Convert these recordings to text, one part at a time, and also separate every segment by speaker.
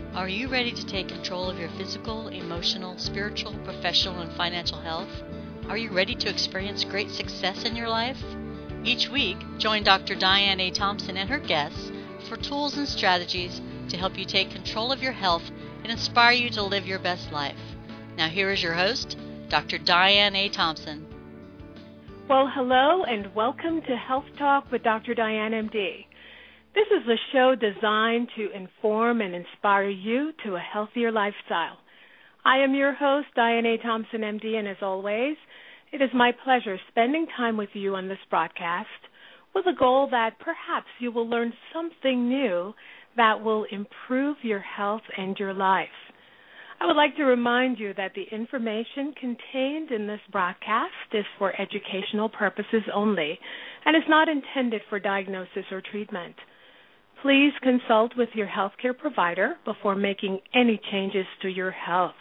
Speaker 1: Are you ready to take control of your physical, emotional, spiritual, professional, and financial health? Are you ready to experience great success in your life? Each week, join Dr. Diane A. Thompson and her guests for tools and strategies to help you take control of your health and inspire you to live your best life. Now here is your host, Dr. Diane A. Thompson.
Speaker 2: Well, hello and welcome to Health Talk with Dr. Diane, MD. This is a show designed to inform and inspire you to a healthier lifestyle. I am your host, Diane A. Thompson, MD, and as always, it is my pleasure spending time with you on this broadcast with a goal that perhaps you will learn something new that will improve your health and your life. I would like to remind you that the information contained in this broadcast is for educational purposes only and is not intended for diagnosis or treatment. Please consult with your healthcare provider before making any changes to your health.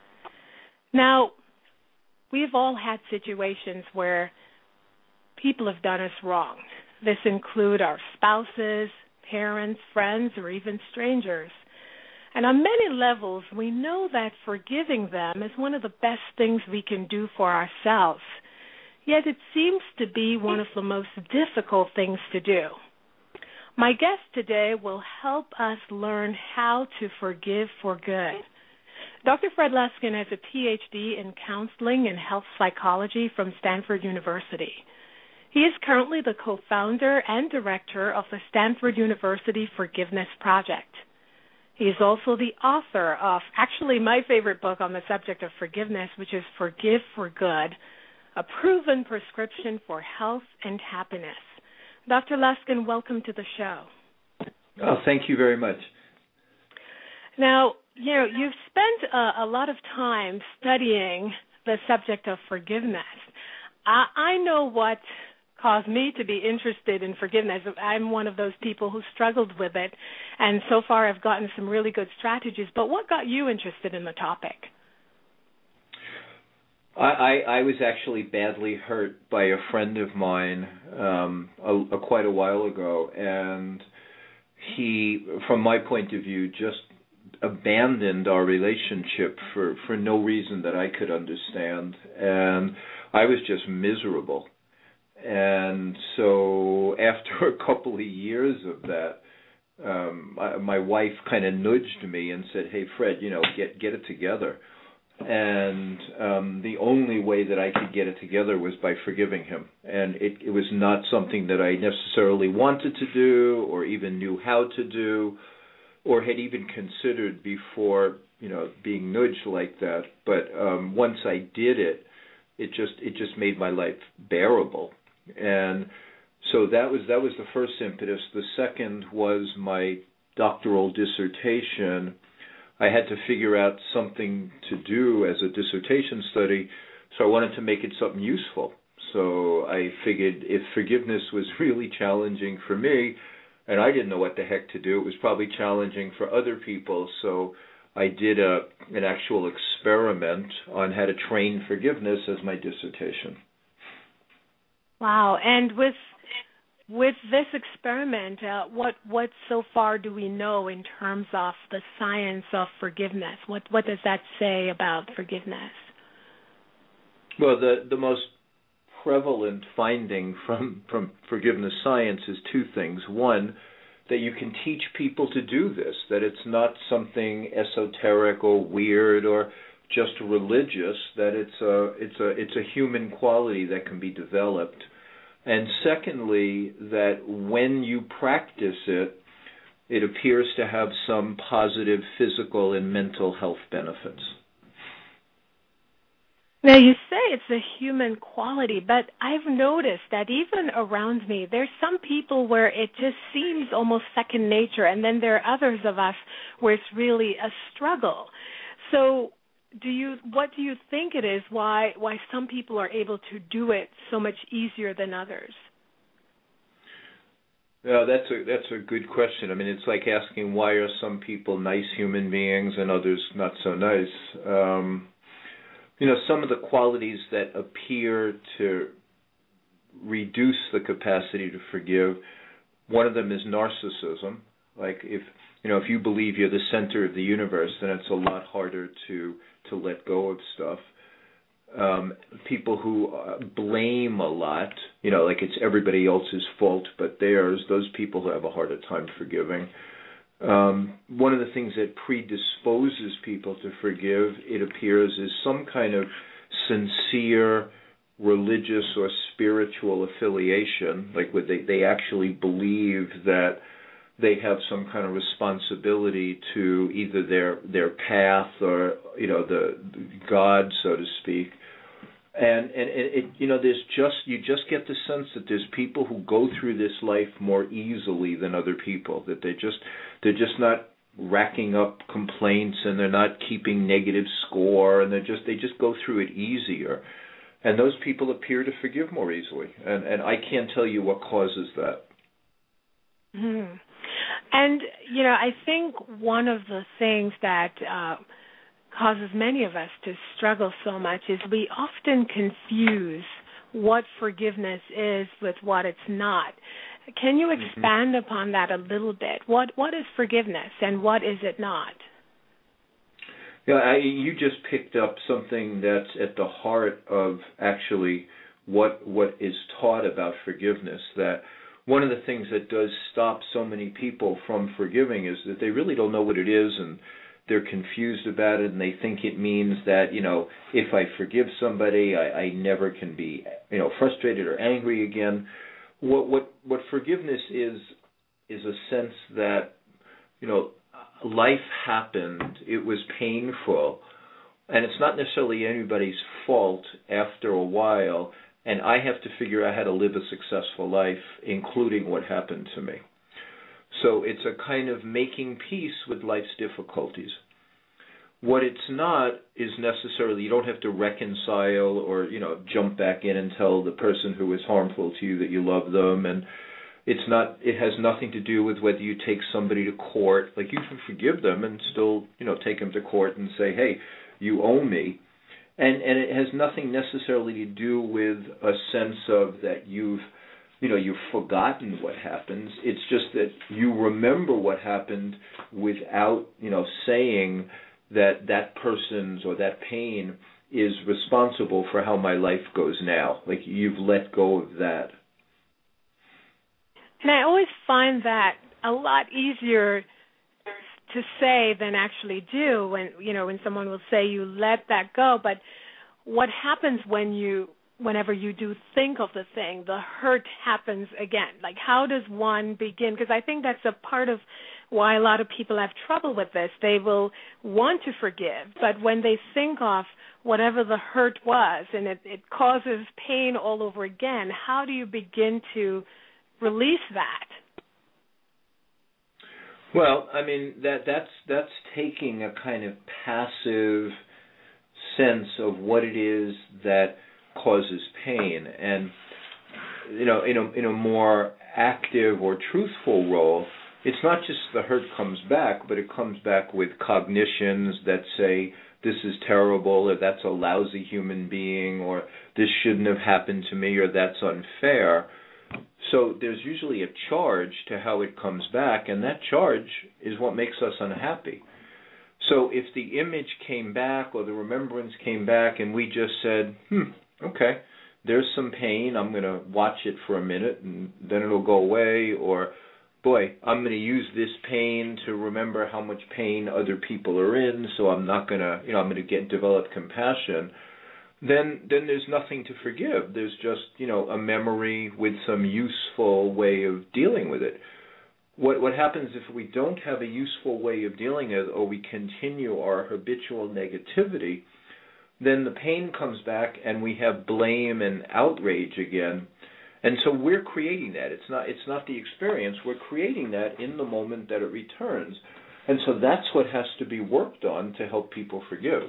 Speaker 2: Now, we've all had situations where people have done us wrong. This includes our spouses, parents, friends, or even strangers. And on many levels, we know that forgiving them is one of the best things we can do for ourselves. Yet it seems to be one of the most difficult things to do. My guest today will help us learn how to forgive for good. Dr. Fred Luskin has a Ph.D. in counseling and health psychology from Stanford University. He is currently the co-founder and director of the Stanford University Forgiveness Project. He is also the author of, actually, my favorite book on the subject of forgiveness, which is Forgive for Good, a proven prescription for health and happiness. Dr. Luskin, welcome to the show.
Speaker 3: Oh, thank you very much.
Speaker 2: Now, you've spent a lot of time studying the subject of forgiveness. I know what caused me to be interested in forgiveness. I'm one of those people who struggled with it, and so far I've gotten some really good strategies. But what got you interested in the topic?
Speaker 3: I was actually badly hurt by a friend of mine quite a while ago, and he, from my point of view, just abandoned our relationship for no reason that I could understand, and I was just miserable. And so after a couple of years of that, my wife kind of nudged me and said, "Hey, Fred, get it together." And the only way that I could get it together was by forgiving him. And it was not something that I necessarily wanted to do or even knew how to do or had even considered before, being nudged like that. But once I did it, it just made my life bearable. And so that was the first impetus. The second was my doctoral dissertation. I had to figure out something to do as a dissertation study, so I wanted to make it something useful. So I figured if forgiveness was really challenging for me, and I didn't know what the heck to do, it was probably challenging for other people, so I did an actual experiment on how to train forgiveness as my dissertation.
Speaker 2: Wow, and with this experiment, what so far do we know in terms of the science of forgiveness? What does that say about forgiveness?
Speaker 3: Well, the most prevalent finding from forgiveness science is two things. One, that you can teach people to do this, that it's not something esoteric or weird or just religious, that it's a human quality that can be developed. And secondly, that when you practice it, it appears to have some positive physical and mental health benefits.
Speaker 2: Now, you say it's a human quality, but I've noticed that even around me, there's some people where it just seems almost second nature, and then there are others of us where it's really a struggle. So what do you think it is, why some people are able to do it so much easier than others?
Speaker 3: Yeah, that's a good question. I mean, it's like asking why are some people nice human beings and others not so nice. Some of the qualities that appear to reduce the capacity to forgive, one of them is narcissism. Like if you believe you're the center of the universe, then it's a lot harder to let go of stuff. People who blame a lot, like it's everybody else's fault but theirs, those people who have a harder time forgiving. One of the things that predisposes people to forgive, it appears, is some kind of sincere religious or spiritual affiliation, like they actually believe that they have some kind of responsibility to either their path or the God, so to speak. And there's you just get the sense that there's people who go through this life more easily than other people, that they're just not racking up complaints and they're not keeping negative score, and they just go through it easier. And those people appear to forgive more easily, and I can't tell you what causes that.
Speaker 2: Mm-hmm. And, I think one of the things that causes many of us to struggle so much is we often confuse what forgiveness is with what it's not. Can you expand upon that a little bit? What is forgiveness and what is it not?
Speaker 3: Yeah, you just picked up something that's at the heart of actually what is taught about forgiveness, that one of the things that does stop so many people from forgiving is that they really don't know what it is, and they're confused about it, and they think it means that, if I forgive somebody, I never can be, frustrated or angry again. What forgiveness is a sense that, life happened, it was painful, and it's not necessarily anybody's fault after a while, and I have to figure out how to live a successful life, including what happened to me. So it's a kind of making peace with life's difficulties. What it's not is necessarily, you don't have to reconcile or, jump back in and tell the person who is harmful to you that you love them, and it has nothing to do with whether you take somebody to court. Like, you can forgive them and still, take them to court and say, hey, you owe me. And it has nothing necessarily to do with a sense of that you've forgotten what happens. It's just that you remember what happened without, saying that person's or that pain is responsible for how my life goes now. Like, you've let go of that.
Speaker 2: And I always find that a lot easier to say than actually do when someone will say you let that go. But what happens whenever you do think of the thing, the hurt happens again. Like, how does one begin? Because I think that's a part of why a lot of people have trouble with this. They will want to forgive, but when they think of whatever the hurt was and it causes pain all over again, how do you begin to release that?
Speaker 3: Well, I mean, that's taking a kind of passive sense of what it is that causes pain, and in a more active or truthful role, it's not just the hurt comes back, but it comes back with cognitions that say this is terrible, or that's a lousy human being, or this shouldn't have happened to me, or that's unfair. So there's usually a charge to how it comes back, and that charge is what makes us unhappy. So if the image came back or the remembrance came back and we just said, okay, there's some pain, I'm going to watch it for a minute and then it'll go away, or, boy, I'm going to use this pain to remember how much pain other people are in, so I'm not going to, I'm going to develop compassion. Then there's nothing to forgive. There's just, a memory with some useful way of dealing with it. What happens if we don't have a useful way of dealing with it, or we continue our habitual negativity, then the pain comes back and we have blame and outrage again. And so we're creating that. It's not the experience. We're creating that in the moment that it returns. And so that's what has to be worked on to help people forgive.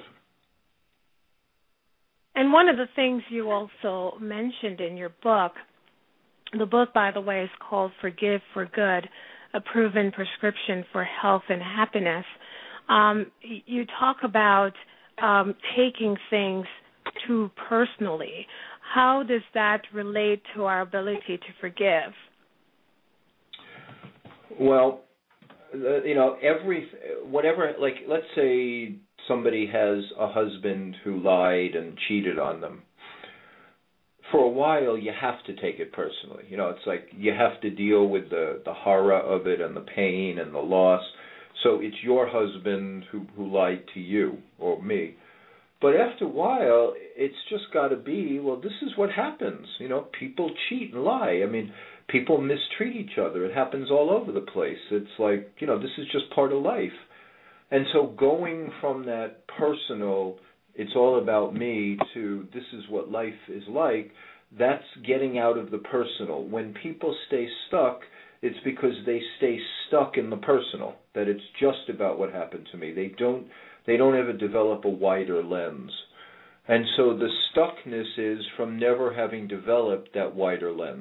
Speaker 2: And one of the things you also mentioned in your book, the book, by the way, is called Forgive for Good, A Proven Prescription for Health and Happiness. You talk about taking things too personally. How does that relate to our ability to forgive?
Speaker 3: Well, whatever, like, let's say somebody has a husband who lied and cheated on them. For a while, you have to take it personally. It's like you have to deal with the horror of it and the pain and the loss. So it's your husband who lied to you or me. But after a while, it's just got to be, well, this is what happens. People cheat and lie. I mean, people mistreat each other. It happens all over the place. It's like, this is just part of life. And so going from that personal, it's all about me, to this is what life is like, that's getting out of the personal. When people stay stuck, it's because they stay stuck in the personal, that it's just about what happened to me. They don't ever develop a wider lens. And so the stuckness is from never having developed that wider lens.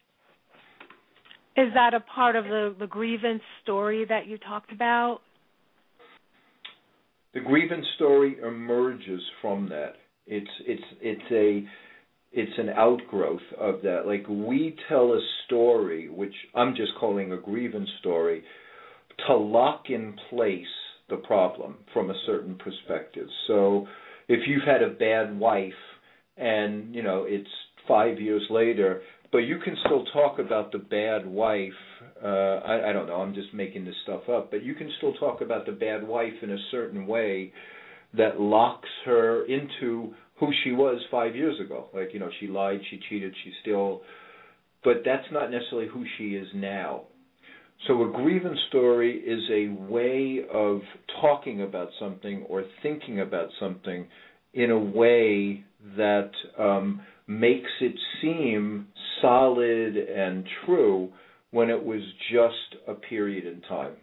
Speaker 2: Is that a part of the grievance story that you talked about?
Speaker 3: The grievance story emerges from that. It's an outgrowth of that. Like, we tell a story, which I'm just calling a grievance story, to lock in place the problem from a certain perspective. So if you've had a bad wife and, it's 5 years later, but you can still talk about the bad wife, I don't know, I'm just making this stuff up, but you can still talk about the bad wife in a certain way that locks her into who she was 5 years ago. Like, she lied, she cheated, but that's not necessarily who she is now. So a grievance story is a way of talking about something or thinking about something in a way that makes it seem solid and true when it was just a period in time.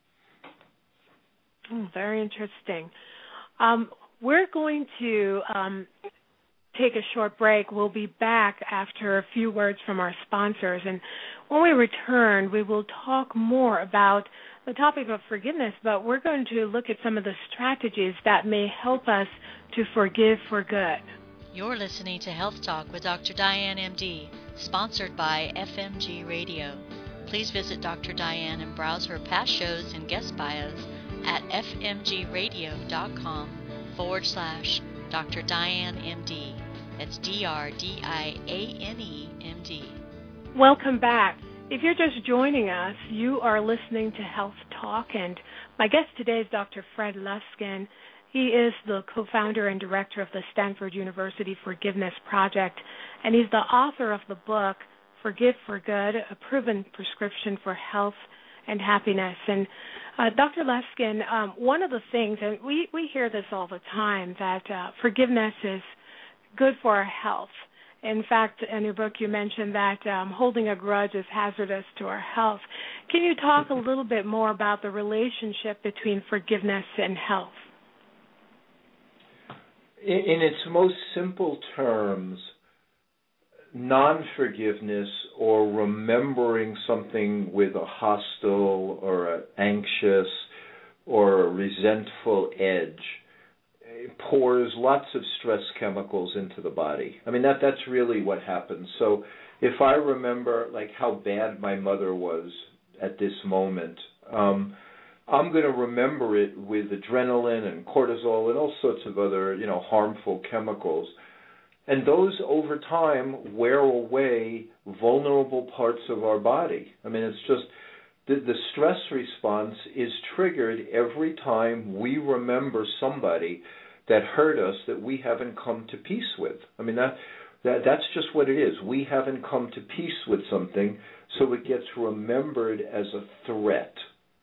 Speaker 2: Oh, very interesting. We're going to take a short break. We'll be back after a few words from our sponsors. And when we return, we will talk more about the topic of forgiveness, but we're going to look at some of the strategies that may help us to forgive for good.
Speaker 1: You're listening to Health Talk with Dr. Diane, MD, sponsored by FMG Radio. Please visit Dr. Diane and browse her past shows and guest bios at fmgradio.com/Dr. Diane, MD. That's DRDIANE, MD.
Speaker 2: Welcome back. If you're just joining us, you are listening to Health Talk, and my guest today is Dr. Fred Luskin. He is the co-founder and director of the Stanford University Forgiveness Project, and he's the author of the book, Forgive for Good, A Proven Prescription for Health and Happiness. And Dr. Luskin, one of the things, and we hear this all the time, that forgiveness is good for our health. In fact, in your book you mentioned that holding a grudge is hazardous to our health. Can you talk a little bit more about the relationship between forgiveness and health?
Speaker 3: In its most simple terms, non-forgiveness or remembering something with a hostile or an anxious or a resentful edge pours lots of stress chemicals into the body. I mean, that's really what happens. So if I remember, like, how bad my mother was at this moment, I'm going to remember it with adrenaline and cortisol and all sorts of other, harmful chemicals. And those, over time, wear away vulnerable parts of our body. I mean, it's just the stress response is triggered every time we remember somebody that hurt us that we haven't come to peace with. I mean, that's just what it is. We haven't come to peace with something, so it gets remembered as a threat.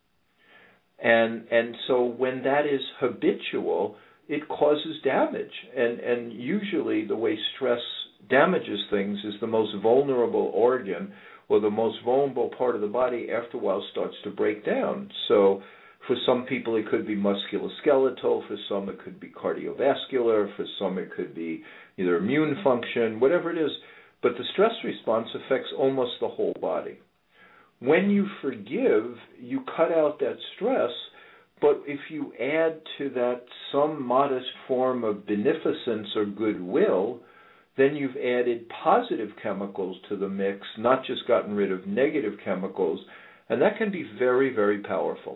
Speaker 3: And so when that is habitual, it causes damage. And usually the way stress damages things is the most vulnerable organ or the most vulnerable part of the body after a while starts to break down. So for some people it could be musculoskeletal, for some it could be cardiovascular, for some it could be either immune function, whatever it is. But the stress response affects almost the whole body. When you forgive, you cut out that stress, but if you add to that some modest form of beneficence or goodwill, then you've added positive chemicals to the mix, not just gotten rid of negative chemicals, And that can be very, very powerful.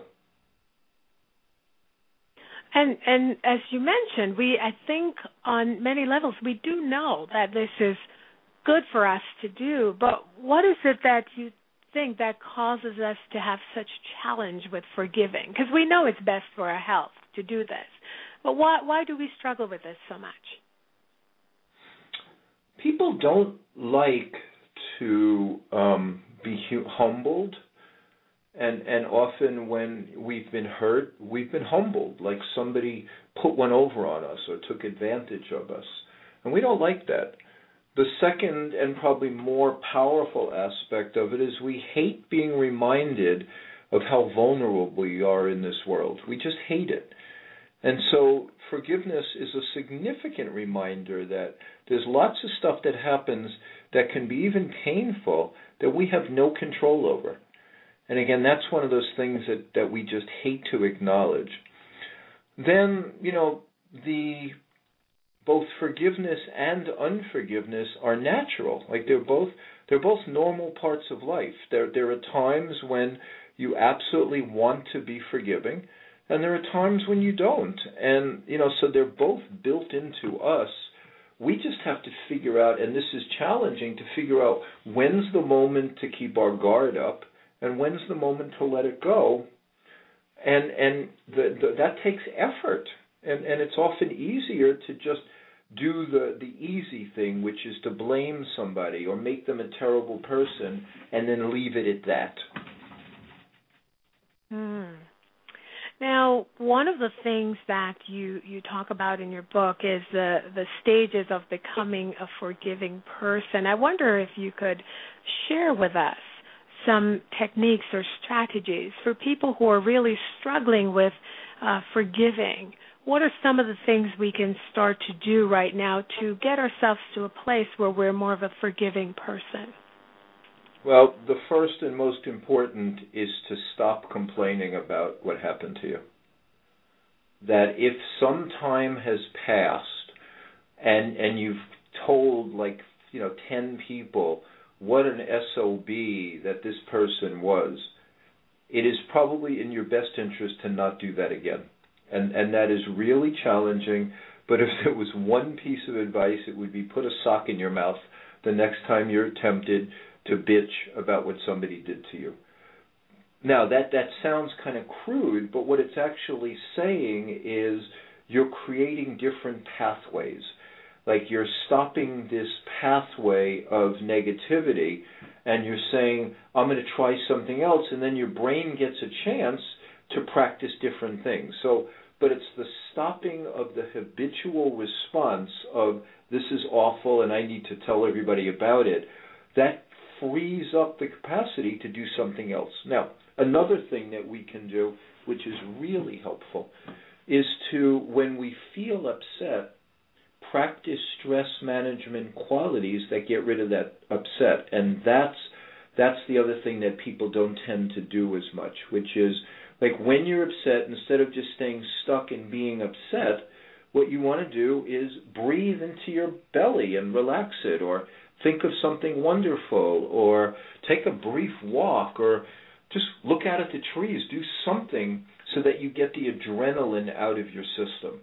Speaker 2: And as you mentioned, I think on many levels we do know that this is good for us to do, but what is it that you think that causes us to have such challenge with forgiving? Because we know it's best for our health to do this, but why do we struggle with this so much?
Speaker 3: People don't like to be humbled, and often when we've been hurt, we've been humbled, like somebody put one over on us or took advantage of us, and we don't like that. The second and probably more powerful aspect of it is we hate being reminded of how vulnerable we are in this world. We just hate it. And so forgiveness is a significant reminder that there's lots of stuff that happens that can be even painful that we have no control over. And again, that's one of those things that we just hate to acknowledge. Then, both forgiveness and unforgiveness are natural. Like they're both normal parts of life. There are times when you absolutely want to be forgiving, and there are times when you don't. And so they're both built into us. We just have to figure out, and this is challenging, to figure out when's the moment to keep our guard up and when's the moment to let it go. And that takes effort. And it's often easier to just do the easy thing, which is to blame somebody or make them a terrible person and then leave it at that.
Speaker 2: Now, one of the things that you talk about in your book is the stages of becoming a forgiving person. I wonder if you could share with us some techniques or strategies for people who are really struggling with forgiving. What are some of the things we can start to do right now to get ourselves to a place where we're more of a forgiving person?
Speaker 3: Well, the first and most important is to stop complaining about what happened to you. That if some time has passed and you've told 10 people what an SOB that this person was, it is probably in your best interest to not do that again. And that is really challenging, but if there was one piece of advice, it would be put a sock in your mouth the next time you're tempted to bitch about what somebody did to you. Now, that sounds kind of crude, but what it's actually saying is you're creating different pathways. Like you're stopping this pathway of negativity, and you're saying, I'm going to try something else, and then your brain gets a chance to practice different things. But it's the stopping of the habitual response of this is awful and I need to tell everybody about it. That frees up the capacity to do something else. Now, another thing that we can do, which is really helpful, is to, when we feel upset, practice stress management qualities that get rid of that upset. And that's the other thing that people don't tend to do as much, which is, like when you're upset, instead of just staying stuck and being upset, what you want to do is breathe into your belly and relax it, or think of something wonderful, or take a brief walk, or just look out at the trees. Do something so that you get the adrenaline out of your system.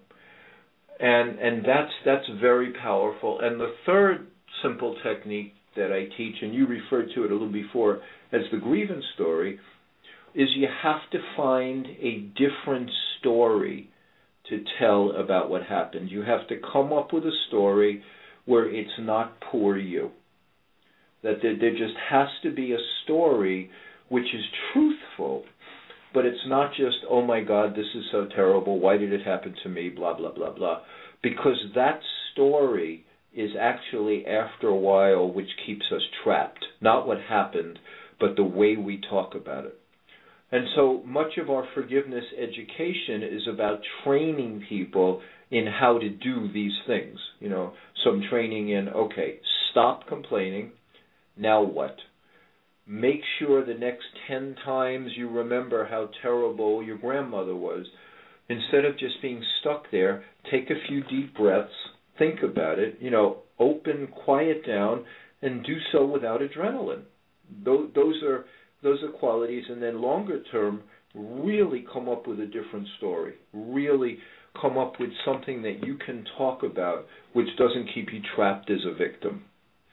Speaker 3: And that's very powerful. And the third simple technique that I teach, and you referred to it a little before as the grievance story, is you have to find a different story to tell about what happened. You have to come up with a story where it's not poor you. That there just has to be a story which is truthful, but it's not just, oh my God, this is so terrible, why did it happen to me, blah, blah, blah, blah. Because that story is actually, after a while, which keeps us trapped. Not what happened, but the way we talk about it. And so much of our forgiveness education is about training people in how to do these things. Some training in, okay, stop complaining, now what? Make sure the next 10 times you remember how terrible your grandmother was. Instead of just being stuck there, take a few deep breaths, think about it, open, quiet down, and do so without adrenaline. Those are those are qualities, and then longer term, really come up with a different story. Really come up with something that you can talk about, which doesn't keep you trapped as a victim.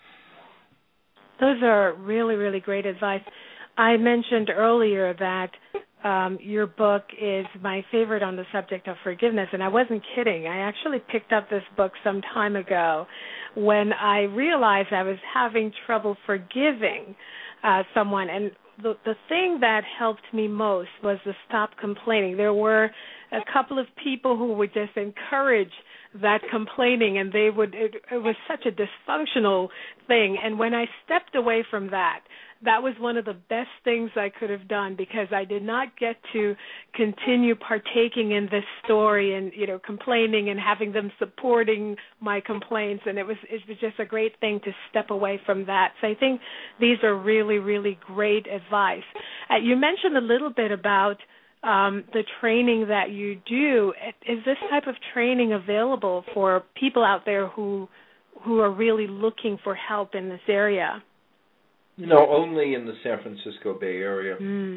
Speaker 2: Those are really, really great advice. I mentioned earlier that your book is my favorite on the subject of forgiveness, and I wasn't kidding. I actually picked up this book some time ago when I realized I was having trouble forgiving someone, and the thing that helped me most was to stop complaining. There were a couple of people who would just encourage that complaining, and it was such a dysfunctional thing. And when I stepped away from that was one of the best things I could have done, because I did not get to continue partaking in this story and, complaining and having them supporting my complaints. And it was just a great thing to step away from that. So I think these are really, really great advice. You mentioned a little bit about the training that you do. Is this type of training available for people out there who are really looking for help in this area?
Speaker 3: Only in the San Francisco Bay Area.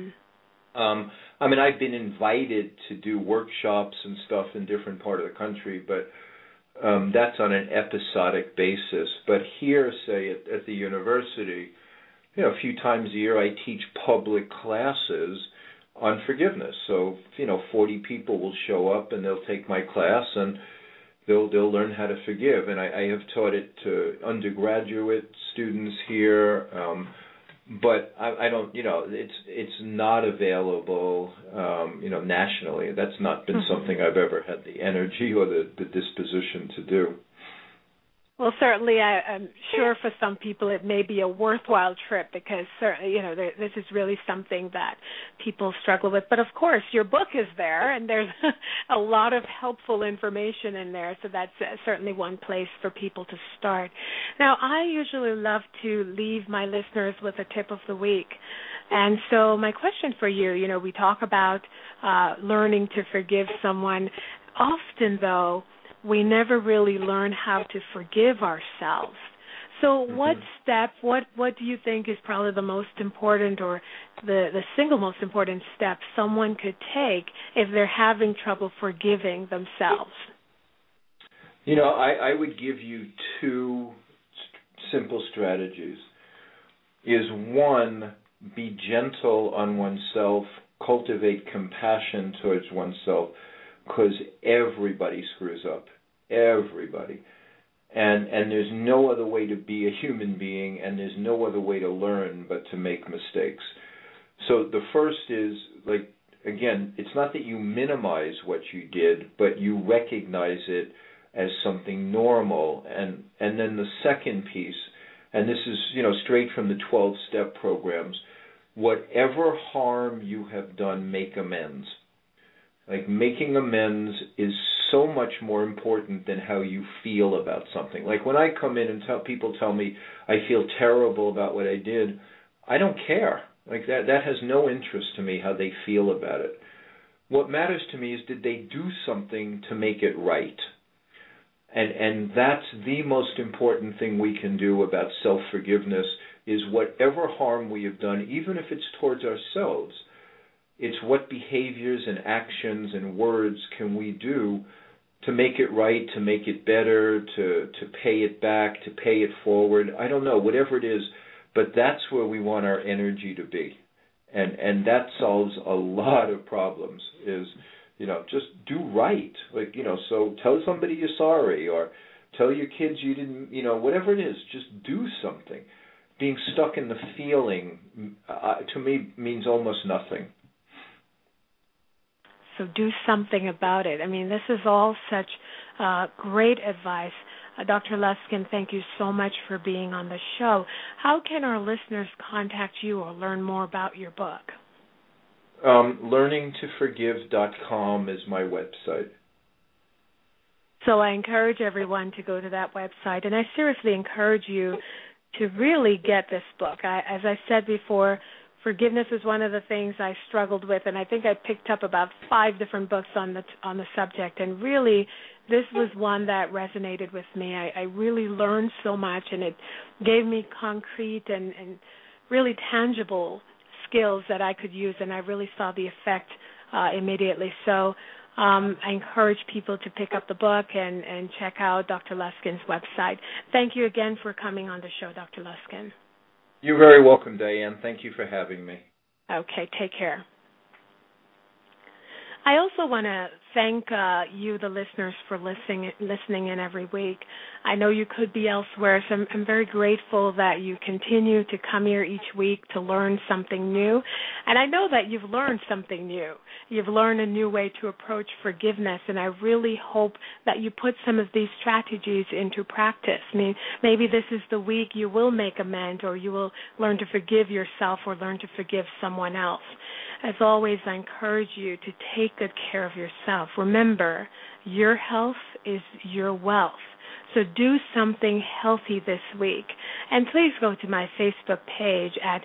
Speaker 3: I've been invited to do workshops and stuff in different part of the country, but that's on an episodic basis. But here, say, at the university, a few times a year I teach public classes on forgiveness. So, 40 people will show up and they'll take my class and they'll learn how to forgive. And I have taught it to undergraduate students here, but I don't, it's not available, nationally. That's not been something I've ever had the energy or the disposition to do.
Speaker 2: Well, certainly, I'm sure for some people it may be a worthwhile trip, because this is really something that people struggle with. But of course, your book is there, and there's a lot of helpful information in there. So that's certainly one place for people to start. Now, I usually love to leave my listeners with a tip of the week. And so my question for you, we talk about learning to forgive someone. Often, though, we never really learn how to forgive ourselves. So what do you think is probably the most important, or the single most important step someone could take if they're having trouble forgiving themselves?
Speaker 3: I would give you two simple strategies. Is one, be gentle on oneself, cultivate compassion towards oneself, because everybody screws up. Everybody. And there's no other way to be a human being, and there's no other way to learn but to make mistakes. So the first is, again, it's not that you minimize what you did, but you recognize it as something normal. And then the second piece, and this is, straight from the 12-step programs, whatever harm you have done, make amends. Making amends is so much more important than how you feel about something. When I come in and people tell me I feel terrible about what I did, I don't care. That has no interest to me how they feel about it. What matters to me is, did they do something to make it right? And that's the most important thing we can do about self-forgiveness, is whatever harm we have done, even if it's towards ourselves, it's what behaviors and actions and words can we do to make it right, to make it better, to pay it back, to pay it forward. I don't know, whatever it is, but that's where we want our energy to be. And that solves a lot of problems, is, just do right. So tell somebody you're sorry, or tell your kids you didn't, whatever it is, just do something. Being stuck in the feeling, to me, means almost nothing.
Speaker 2: So do something about it. This is all such great advice. Dr. Luskin, thank you so much for being on the show. How can our listeners contact you or learn more about your book?
Speaker 3: Learningtoforgive.com is my website.
Speaker 2: So I encourage everyone to go to that website, and I seriously encourage you to really get this book. As I said before, forgiveness is one of the things I struggled with, and I think I picked up about 5 different books on the subject, and really this was one that resonated with me. I really learned so much, and it gave me concrete and really tangible skills that I could use, and I really saw the effect immediately. So I encourage people to pick up the book and check out Dr. Luskin's website. Thank you again for coming on the show, Dr. Luskin.
Speaker 3: You're very welcome, Diane. Thank you for having me.
Speaker 2: Okay, take care. I also want to thank you, the listeners, for listening in every week. I know you could be elsewhere, so I'm very grateful that you continue to come here each week to learn something new. And I know that you've learned something new. You've learned a new way to approach forgiveness, and I really hope that you put some of these strategies into practice. I mean, maybe this is the week you will make amends, or you will learn to forgive yourself or learn to forgive someone else. As always, I encourage you to take good care of yourself. Remember, your health is your wealth. So do something healthy this week. And please go to my Facebook page at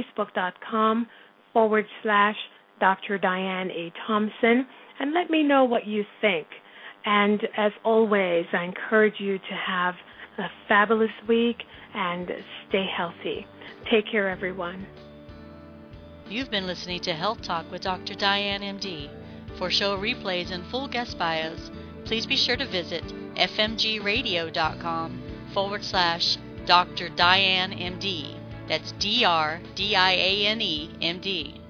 Speaker 2: facebook.com/Dr. Diane A. Thompson and let me know what you think. And as always, I encourage you to have a fabulous week and stay healthy. Take care, everyone.
Speaker 1: You've been listening to Health Talk with Dr. Diane, MD. For show replays and full guest bios, please be sure to visit fmgradio.com/Dr. Diane, MD. That's DRDIANE, MD.